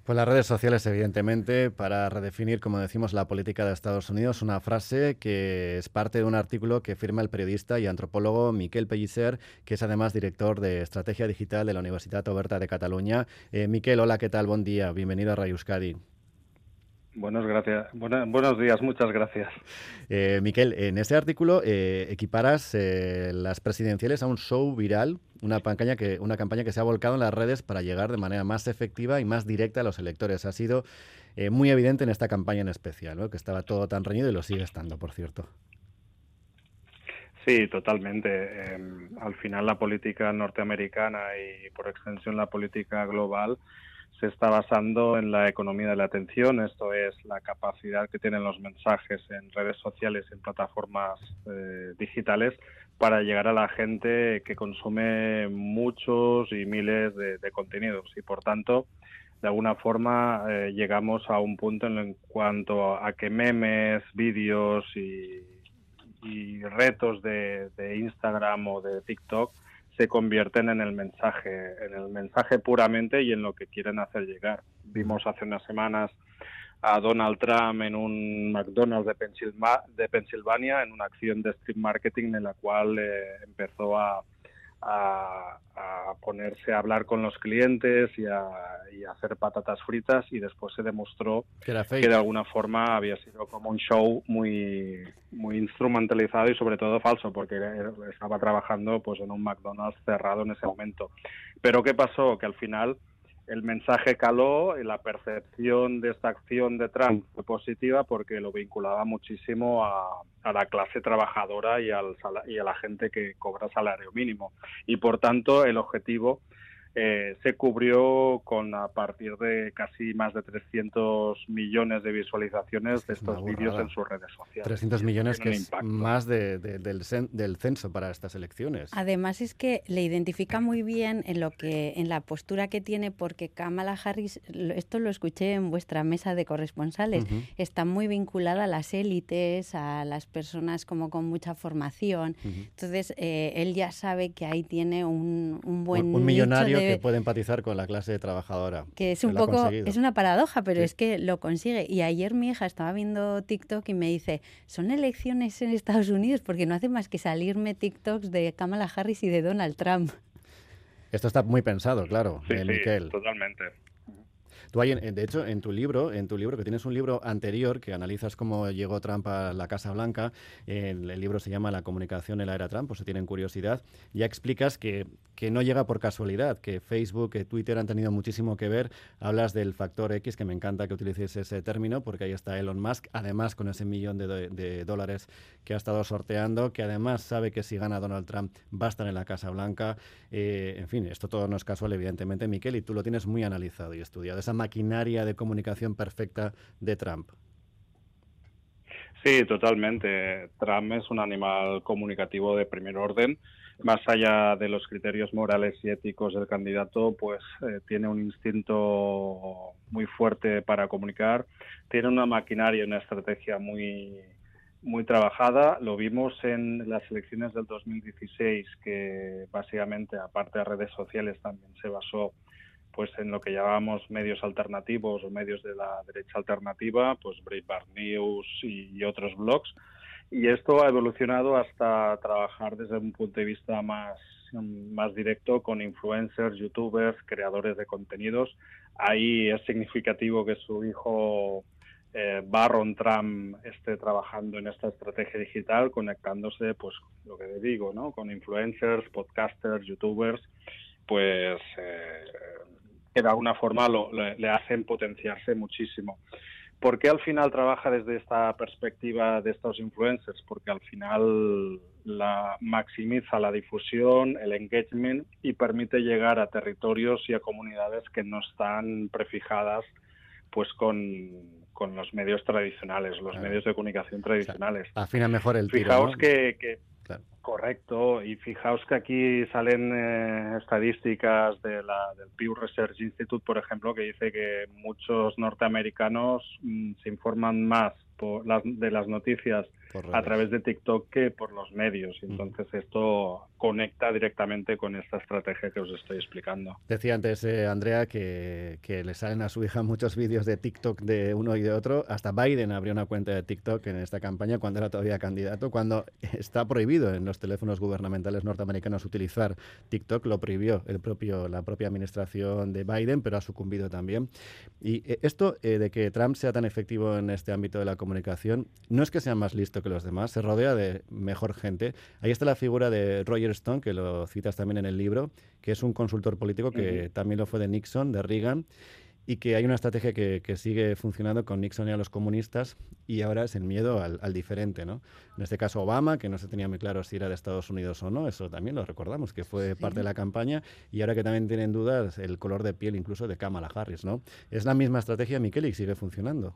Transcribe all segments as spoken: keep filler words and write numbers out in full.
Pues las redes sociales, evidentemente, para redefinir, como decimos, la política de Estados Unidos, una frase que es parte de un artículo que firma el periodista y antropólogo Miquel Pellicer, que es además director de Estrategia Digital de la Universitat Oberta de Cataluña. Eh, Miquel, hola, ¿qué tal? Buen día, bienvenido a Radio Euskadi. Buenos, gracias. Buena, buenos días, muchas gracias. Eh, Miquel, en ese artículo eh, equiparas eh, las presidenciales a un show viral, una campaña, que, una campaña que se ha volcado en las redes para llegar de manera más efectiva y más directa a los electores. Ha sido eh, muy evidente en esta campaña en especial, ¿no? Que estaba todo tan reñido y lo sigue estando, por cierto. Sí, totalmente. Eh, al final la política norteamericana y por extensión la política global se está basando en la economía de la atención, esto es la capacidad que tienen los mensajes en redes sociales, en plataformas eh, digitales, para llegar a la gente que consume muchos y miles de, de contenidos y por tanto de alguna forma eh, llegamos a un punto en, en cuanto a que memes, vídeos y, y retos de, de Instagram o de TikTok se convierten en el mensaje, en el mensaje puramente y en lo que quieren hacer llegar. Vimos hace unas semanas a Donald Trump en un McDonald's de, Pensilva de Pensilvania en una acción de street marketing en la cual eh, empezó a, a, a ponerse a hablar con los clientes y a, y a hacer patatas fritas y después se demostró que, era que de fake. alguna forma había sido como un show muy muy instrumentalizado y sobre todo falso porque estaba trabajando pues en un McDonald's cerrado en ese momento. Pero ¿qué pasó? Que al final el mensaje caló y la percepción de esta acción de Trump fue positiva porque lo vinculaba muchísimo a, a la clase trabajadora y, al, y a la gente que cobra salario mínimo. Y por tanto el objetivo eh, se cubrió con a partir de casi más de trescientos millones de visualizaciones Es que de es una estos vídeos en burrada. sus redes sociales. trescientos Y esto millones, tiene que un es impacto. más de, de, del, cen, del censo para estas elecciones. Además es que le identifica muy bien en lo que en la postura que tiene, porque Kamala Harris, esto lo escuché en vuestra mesa de corresponsales, uh-huh. está muy vinculada a las élites, a las personas como con mucha formación. Uh-huh. Entonces eh, él ya sabe que ahí tiene un, un buen un, un millonario nicho de, que puede empatizar con la clase trabajadora. Que es un poco, es una paradoja, pero sí. es que lo consigue. Y ayer mi hija estaba viendo TikTok y me dice, son elecciones en Estados Unidos porque no hace más que salirme TikToks de Kamala Harris y de Donald Trump. Esto está muy pensado, claro, sí, eh, sí, Miquel. Totalmente. Tú hay, de hecho, en tu libro, en tu libro, que tienes un libro anterior que analizas cómo llegó Trump a la Casa Blanca, el, el libro se llama La comunicación en la era Trump, por si tienen curiosidad, ya explicas que, que no llega por casualidad, que Facebook, que Twitter han tenido muchísimo que ver. Hablas del factor X, que me encanta que utilices ese término, porque ahí está Elon Musk, además con ese millón de, de, de dólares que ha estado sorteando, que además sabe que si gana Donald Trump va a estar en la Casa Blanca. Eh, en fin, esto todo no es casual, evidentemente, Miquel, y tú lo tienes muy analizado y estudiado. Esa maquinaria de comunicación perfecta de Trump. Sí, totalmente. Trump es un animal comunicativo de primer orden. Más allá de los criterios morales y éticos del candidato, pues eh, tiene un instinto muy fuerte para comunicar, tiene una maquinaria y una estrategia muy, muy trabajada. Lo vimos en las elecciones del dos mil dieciséis, que básicamente, aparte de redes sociales, también se basó pues en lo que llamábamos medios alternativos o medios de la derecha alternativa, pues Breitbart News y, y otros blogs. Y esto ha evolucionado hasta trabajar desde un punto de vista más, más directo con influencers, youtubers, creadores de contenidos. Ahí es significativo que su hijo eh, Barron Trump esté trabajando en esta estrategia digital, conectándose, pues lo que digo, ¿no? Con influencers, podcasters, youtubers, pues eh, que de alguna forma lo, le, le hacen potenciarse muchísimo. ¿Por qué al final trabaja desde esta perspectiva de estos influencers? Porque al final la maximiza la difusión, el engagement y permite llegar a territorios y a comunidades que no están prefijadas pues con, con los medios tradicionales, los claro. medios de comunicación tradicionales. O sea, afina mejor el tiro, Fijaos ¿no? que... que claro. Correcto, y fijaos que aquí salen eh, estadísticas de la, del Pew Research Institute, por ejemplo, que dice que muchos norteamericanos mm, se informan más por las, de las noticias a través de TikTok que por los medios. Entonces uh-huh. esto conecta directamente con esta estrategia que os estoy explicando. Decía antes eh, Andrea que, que le salen a su hija muchos vídeos de TikTok de uno y de otro. Hasta Biden abrió una cuenta de TikTok en esta campaña cuando era todavía candidato, cuando está prohibido en los teléfonos gubernamentales norteamericanos utilizar TikTok. Lo prohibió el propio, la propia administración de Biden, pero ha sucumbido también. Y eh, esto eh, de que Trump sea tan efectivo en este ámbito de la comunicación, no es que sea más listo que los demás, se rodea de mejor gente. Ahí está la figura de Roger Stone, que lo citas también en el libro, que es un consultor político que uh-huh. también lo fue de Nixon, de Reagan, y que hay una estrategia que, que sigue funcionando con Nixon y a los comunistas, y ahora es el miedo al, al diferente, ¿no? En este caso Obama, que no se tenía muy claro si era de Estados Unidos o no, eso también lo recordamos, que fue sí. parte de la campaña, y ahora que también tienen dudas el color de piel incluso de Kamala Harris, ¿no? Es la misma estrategia, Miquel, y sigue funcionando.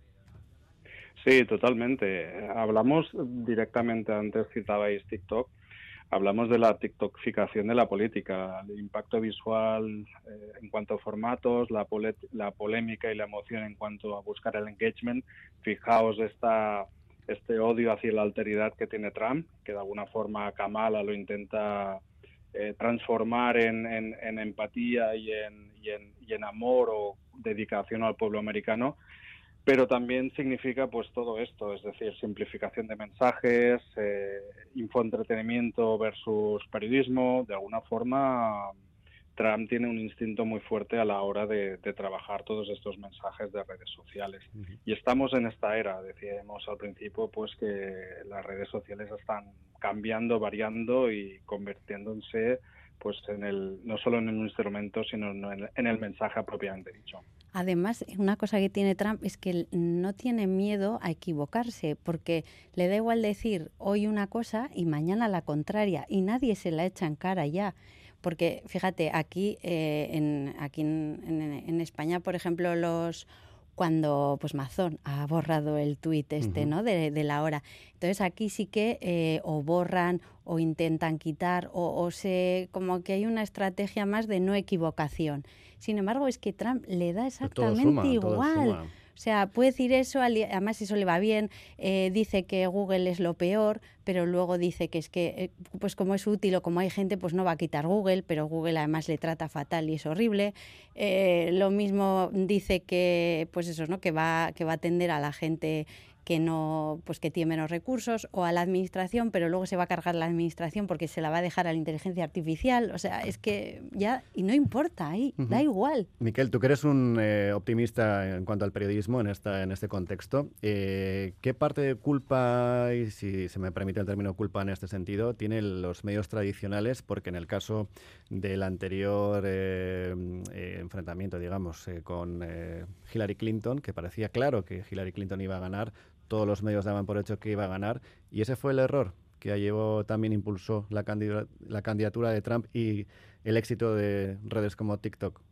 Sí, totalmente. Hablamos directamente, antes citabais TikTok, hablamos de la tiktokificación de la política, el impacto visual eh, en cuanto a formatos, la, pole- la polémica y la emoción en cuanto a buscar el engagement. Fijaos esta, este odio hacia la alteridad que tiene Trump, que de alguna forma Kamala lo intenta eh, transformar en, en, en empatía y en, y, en, y en amor o dedicación al pueblo americano. Pero también significa pues todo esto, es decir, simplificación de mensajes, eh, infoentretenimiento versus periodismo. De alguna forma, Trump tiene un instinto muy fuerte a la hora de, de trabajar todos estos mensajes de redes sociales. Uh-huh. Y estamos en esta era, decíamos al principio, pues que las redes sociales están cambiando, variando y convirtiéndose pues en el no solo en un instrumento, sino en el, en el mensaje propiamente dicho. Además, una cosa que tiene Trump es que no tiene miedo a equivocarse, porque le da igual decir hoy una cosa y mañana la contraria, y nadie se la echa en cara ya. Porque, fíjate, aquí, eh, en, aquí en, en, en España, por ejemplo, los cuando pues Mazón ha borrado el tuit este, uh-huh. ¿no? De, de la hora. Entonces aquí sí que eh, o borran o intentan quitar o, o se como que hay una estrategia más de no equivocación. Sin embargo, es que Trump le da exactamente suma, igual. O sea, puede decir eso, además eso le va bien, eh, dice que Google es lo peor, pero luego dice que es que, eh, pues como es útil o como hay gente, pues no va a quitar Google, pero Google además le trata fatal y es horrible. Eh, lo mismo dice que, pues eso, ¿no? Que va, que va a atender a la gente que no, pues que tiene menos recursos, o a la administración, pero luego se va a cargar la administración porque se la va a dejar a la inteligencia artificial. O sea, es que ya, y no importa ahí, uh-huh. da igual. Miquel, tú que eres un eh, optimista en cuanto al periodismo en esta en este contexto, eh, ¿qué parte de culpa, y si se me permite el término culpa en este sentido, tienen los medios tradicionales? Porque en el caso del anterior eh, eh, enfrentamiento, digamos, eh, con eh, Hillary Clinton, que parecía claro que Hillary Clinton iba a ganar, todos los medios daban por hecho que iba a ganar, y ese fue el error que llevó, también impulsó la candidatura, la candidatura de Trump y el éxito de redes como TikTok.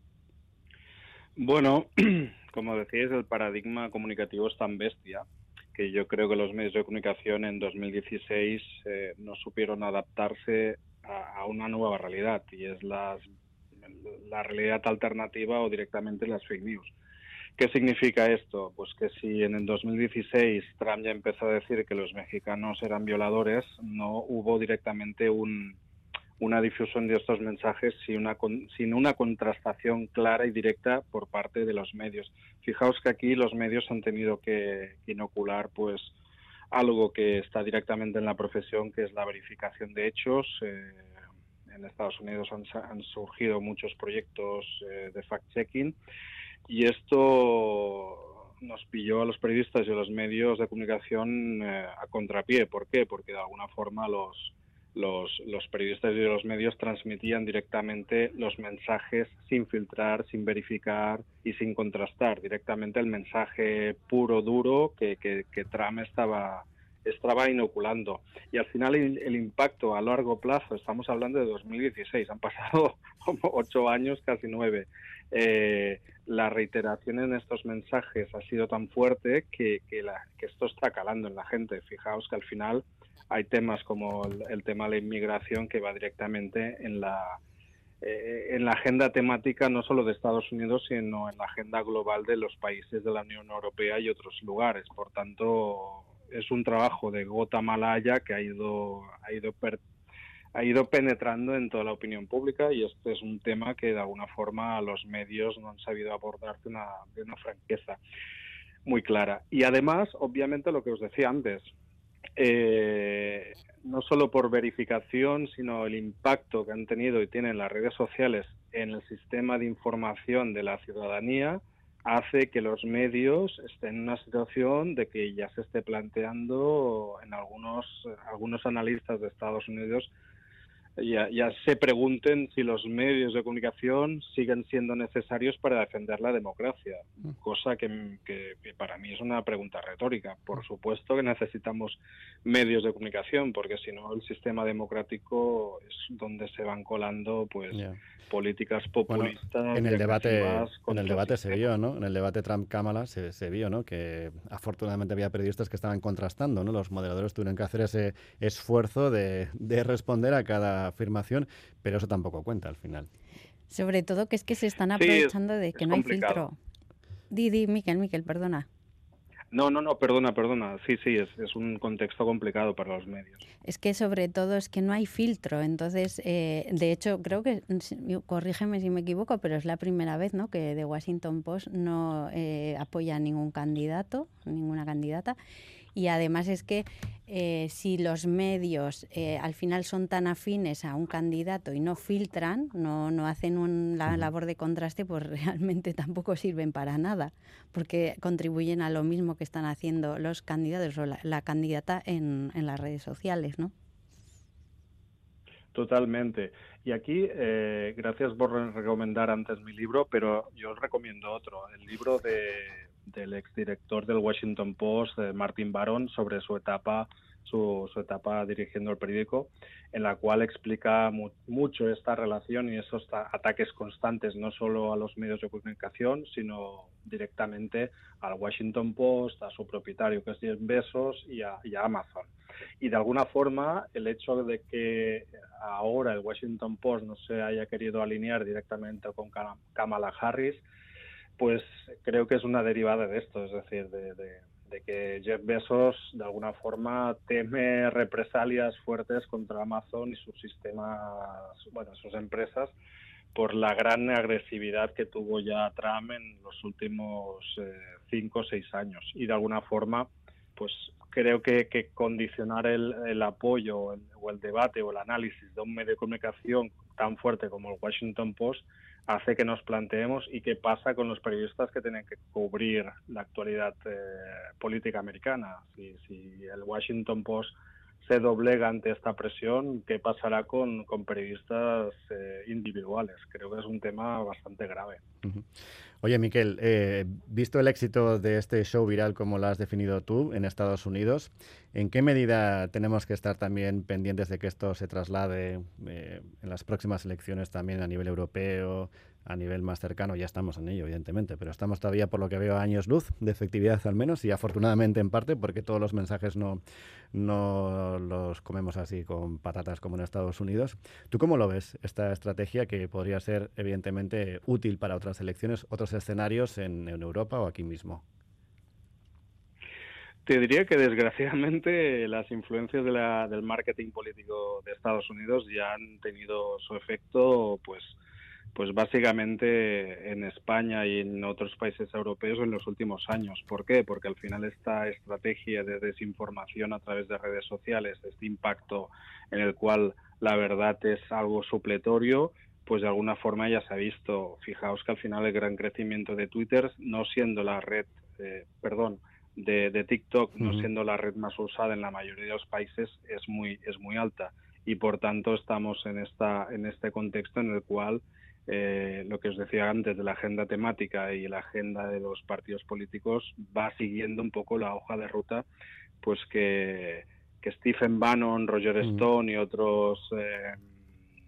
Bueno, como decíais, el paradigma comunicativo es tan bestia que yo creo que los medios de comunicación en dos mil dieciséis eh, no supieron adaptarse a, a una nueva realidad, y es las, la realidad alternativa o directamente las fake news. ¿Qué significa esto? Pues que si en el dos mil dieciséis Trump ya empezó a decir que los mexicanos eran violadores, no hubo directamente un, una difusión de estos mensajes sin una, sin una contrastación clara y directa por parte de los medios. Fijaos que aquí los medios han tenido que inocular pues algo que está directamente en la profesión, que es la verificación de hechos. Eh, en Estados Unidos han, han surgido muchos proyectos eh, de fact-checking, y esto nos pilló a los periodistas y a los medios de comunicación eh, a contrapié. ¿Por qué? Porque de alguna forma los, los, los periodistas y los medios transmitían directamente los mensajes sin filtrar, sin verificar y sin contrastar. Directamente el mensaje puro, duro que, que, que Trump estaba, estaba inoculando. Y al final el, el impacto a largo plazo, estamos hablando de dos mil dieciséis, han pasado como ocho años, casi nueve. Eh, la reiteración en estos mensajes ha sido tan fuerte que, que, la, que esto está calando en la gente. Fijaos que al final hay temas como el, el tema de la inmigración que va directamente en la, eh, en la agenda temática no solo de Estados Unidos, sino en la agenda global de los países de la Unión Europea y otros lugares. Por tanto, es un trabajo de gota malaya que ha ido, ha ido per, ha ido penetrando en toda la opinión pública, y este es un tema que de alguna forma los medios no han sabido abordar de una, de una franqueza muy clara. Y además, obviamente, lo que os decía antes, eh, no solo por verificación, sino el impacto que han tenido y tienen las redes sociales en el sistema de información de la ciudadanía, hace que los medios estén en una situación de que ya se esté planteando en algunos, algunos analistas de Estados Unidos Ya, ya se pregunten si los medios de comunicación siguen siendo necesarios para defender la democracia, cosa que, que, que para mí es una pregunta retórica. Por supuesto que necesitamos medios de comunicación, porque si no el sistema democrático es donde se van colando pues yeah. políticas populistas. Bueno, en el debate, en el debate se vio, ¿no? En el debate Trump-Kamala se, se vio, ¿no? Que afortunadamente había periodistas que estaban contrastando, ¿no? Los moderadores tuvieron que hacer ese esfuerzo de, de responder a cada afirmación, pero eso tampoco cuenta al final. Sobre todo que es que se están aprovechando sí, es, de que es no complicado. hay filtro. Di, di, Miquel, Miquel, perdona. No, no, no, perdona, perdona. Sí, sí, es, es un contexto complicado para los medios. Es que sobre todo es que no hay filtro. Entonces, eh, de hecho, creo que, corrígeme si me equivoco, pero es la primera vez, ¿no?, que The Washington Post no eh, apoya a ningún candidato, ninguna candidata. Y además es que eh, si los medios eh, al final son tan afines a un candidato y no filtran, no, no hacen un, la labor de contraste, pues realmente tampoco sirven para nada, porque contribuyen a lo mismo que están haciendo los candidatos o la, la candidata en, en las redes sociales, ¿no? Totalmente. Y aquí, eh, gracias por recomendar antes mi libro, pero yo os recomiendo otro, el libro de... del exdirector del Washington Post, eh, Martin Baron, sobre su etapa su, su etapa dirigiendo el periódico, en la cual explica mu mucho esta relación y esos ataques constantes, no solo a los medios de comunicación, sino directamente al Washington Post, a su propietario, que es Jeff Bezos, y a, y a Amazon. Y de alguna forma, el hecho de que ahora el Washington Post no se haya querido alinear directamente con Kamala Harris, pues creo que es una derivada de esto, es decir, de, de, de que Jeff Bezos de alguna forma teme represalias fuertes contra Amazon y sus sistemas, bueno, sus empresas, por la gran agresividad que tuvo ya Trump en los últimos eh, cinco o seis años. Y de alguna forma, pues creo que, que condicionar el, el apoyo el, o el debate o el análisis de un medio de comunicación tan fuerte como el Washington Post hace que nos planteemos y qué pasa con los periodistas que tienen que cubrir la actualidad eh, política americana. Si, si el Washington Post se doblega ante esta presión, ¿qué pasará con, con periodistas eh, individuales? Creo que es un tema bastante grave. Uh-huh. Oye, Miquel, eh, visto el éxito de este show viral como lo has definido tú en Estados Unidos, ¿en qué medida tenemos que estar también pendientes de que esto se traslade eh, en las próximas elecciones también a nivel europeo, a nivel más cercano? Ya estamos en ello, evidentemente, pero estamos todavía, por lo que veo, a años luz de efectividad al menos, y afortunadamente en parte porque todos los mensajes no, no los comemos así con patatas como en Estados Unidos. ¿Tú cómo lo ves, esta estrategia que podría ser evidentemente útil para otras elecciones, otros escenarios en, en Europa o aquí mismo? Te diría que desgraciadamente las influencias de la, del marketing político de Estados Unidos ya han tenido su efecto, pues, pues básicamente en España y en otros países europeos en los últimos años. ¿Por qué? Porque al final esta estrategia de desinformación a través de redes sociales, este impacto en el cual la verdad es algo supletorio, pues de alguna forma ya se ha visto. Fijaos que al final el gran crecimiento de Twitter, no siendo la red, eh, perdón, de, de TikTok, no siendo la red más usada en la mayoría de los países, es muy es muy alta, y por tanto estamos en esta en este contexto en el cual eh, lo que os decía antes de la agenda temática y la agenda de los partidos políticos va siguiendo un poco la hoja de ruta, pues que, que Stephen Bannon, Roger Stone y otros eh,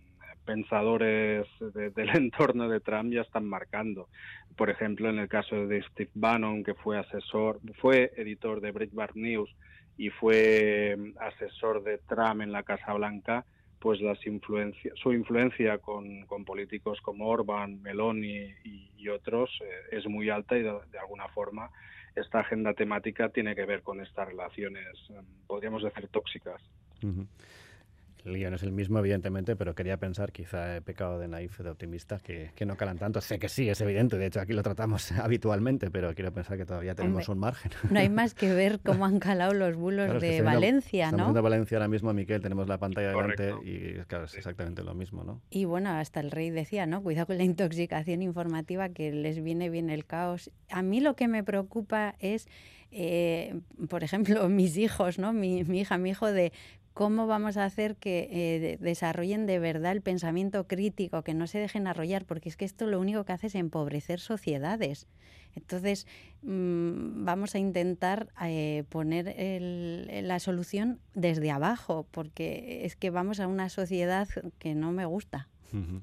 pensadores de, del entorno de Trump ya están marcando. Por ejemplo, en el caso de Steve Bannon, que fue asesor, fue editor de Breitbart News y fue asesor de Trump en la Casa Blanca, pues las influencias, su influencia con, con políticos como Orbán, Meloni y, y otros eh, es muy alta y de, de alguna forma esta agenda temática tiene que ver con estas relaciones, eh, podríamos decir, tóxicas. Uh-huh. El guión es el mismo, evidentemente, pero quería pensar, quizá he pecado de naif, de optimista, que, que no calan tanto. Sé que sí, es evidente, de hecho aquí lo tratamos habitualmente, pero quiero pensar que todavía tenemos Hombre, un margen. No hay más que ver cómo han calado los bulos claro, de Valencia, viendo, ¿no? Estamos viendo Valencia ahora mismo, Miquel, tenemos la pantalla delante y claro, es exactamente lo mismo, ¿no? Y bueno, hasta el rey decía, ¿no? Cuidado con la intoxicación informativa, que les viene bien el caos. A mí lo que me preocupa es, eh, por ejemplo, mis hijos, ¿no? Mi, mi hija, mi hijo de... ¿Cómo vamos a hacer que eh, desarrollen de verdad el pensamiento crítico, que no se dejen arrollar? Porque es que esto lo único que hace es empobrecer sociedades. Entonces, mmm, vamos a intentar eh, poner el, la solución desde abajo, porque es que vamos a una sociedad que no me gusta. Uh-huh.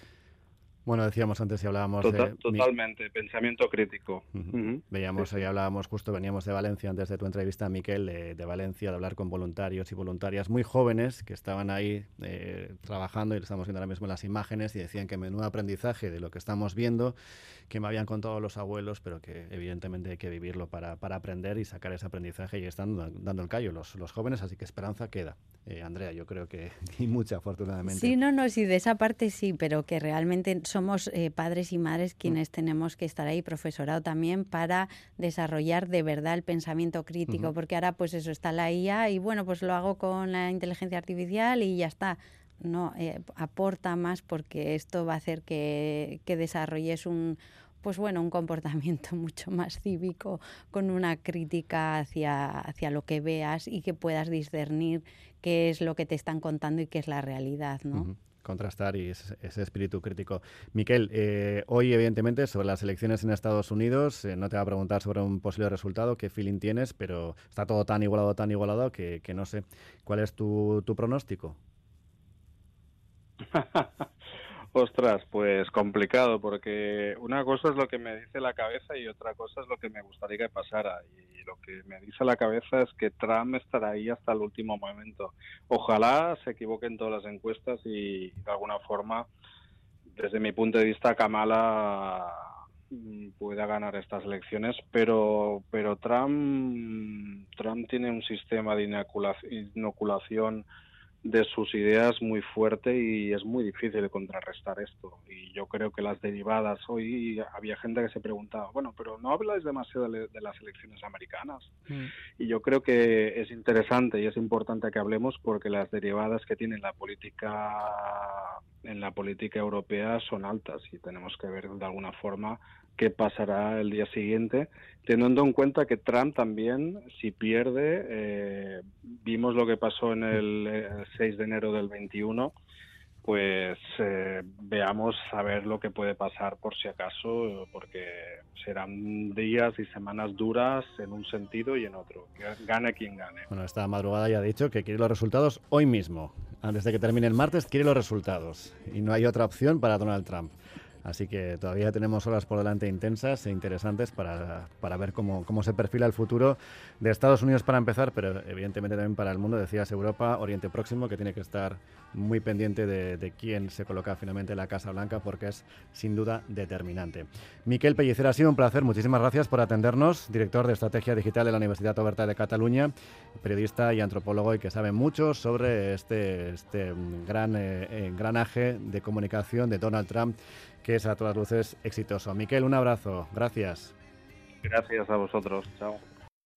Bueno, decíamos antes y hablábamos Total, de... Totalmente, mi... pensamiento crítico. Uh-huh. Uh-huh. Veíamos sí, sí. y hablábamos justo, veníamos de Valencia antes de tu entrevista, Miquel, de, de Valencia, de hablar con voluntarios y voluntarias muy jóvenes que estaban ahí eh, trabajando, y lo estamos viendo ahora mismo en las imágenes, y decían que menudo aprendizaje de lo que estamos viendo, que me habían contado los abuelos, pero que evidentemente hay que vivirlo para, para aprender y sacar ese aprendizaje, y están dando el callo los, los jóvenes, así que esperanza queda. Eh, Andrea, yo creo que y mucha, afortunadamente. Sí, no, no, sí, de esa parte sí, pero que realmente somos eh, padres y madres quienes uh-huh. tenemos que estar ahí, profesorado también, para desarrollar de verdad el pensamiento crítico, uh-huh. porque ahora pues eso, está la I A y bueno, pues lo hago con la inteligencia artificial y ya está. No, eh, aporta más, porque esto va a hacer que, que desarrolles un... pues bueno, un comportamiento mucho más cívico, con una crítica hacia, hacia lo que veas y que puedas discernir qué es lo que te están contando y qué es la realidad, ¿no? Uh-huh. Contrastar y ese, ese espíritu crítico. Miquel, eh, hoy evidentemente sobre las elecciones en Estados Unidos, eh, no te voy a preguntar sobre un posible resultado, qué feeling tienes, pero está todo tan igualado, tan igualado que, que no sé. ¿Cuál es tu, tu pronóstico? Ostras, pues complicado, porque una cosa es lo que me dice la cabeza y otra cosa es lo que me gustaría que pasara. Y lo que me dice la cabeza es que Trump estará ahí hasta el último momento. Ojalá se equivoquen todas las encuestas y, de alguna forma, desde mi punto de vista, Kamala pueda ganar estas elecciones, pero pero Trump, Trump tiene un sistema de inoculación de sus ideas muy fuerte y es muy difícil de contrarrestar esto. Y yo creo que las derivadas, hoy había gente que se preguntaba, bueno, pero no habláis demasiado de, de las elecciones americanas. Mm. Y yo creo que es interesante y es importante que hablemos, porque las derivadas que tiene la política en la política europea son altas y tenemos que ver de alguna forma qué pasará el día siguiente, teniendo en cuenta que Trump también, si pierde, eh, vimos lo que pasó en el, el seis de enero del veintiuno, pues eh, veamos a ver lo que puede pasar por si acaso, porque serán días y semanas duras en un sentido y en otro, gane quien gane. Bueno, esta madrugada ya ha dicho que quiere los resultados hoy mismo, antes de que termine el martes quiere los resultados, y no hay otra opción para Donald Trump. Así que todavía tenemos horas por delante intensas e interesantes para, para ver cómo, cómo se perfila el futuro de Estados Unidos para empezar, pero evidentemente también para el mundo, decías Europa, Oriente Próximo, que tiene que estar muy pendiente de, de quién se coloca finalmente en la Casa Blanca, porque es sin duda determinante. Miquel Pellicer, ha sido un placer, muchísimas gracias por atendernos, director de Estrategia Digital de la Universidad Oberta de Cataluña, periodista y antropólogo, y que sabe mucho sobre este, este gran eh, engranaje de comunicación de Donald Trump, que es a todas luces exitoso. Miquel, un abrazo. Gracias. Gracias a vosotros. Chao.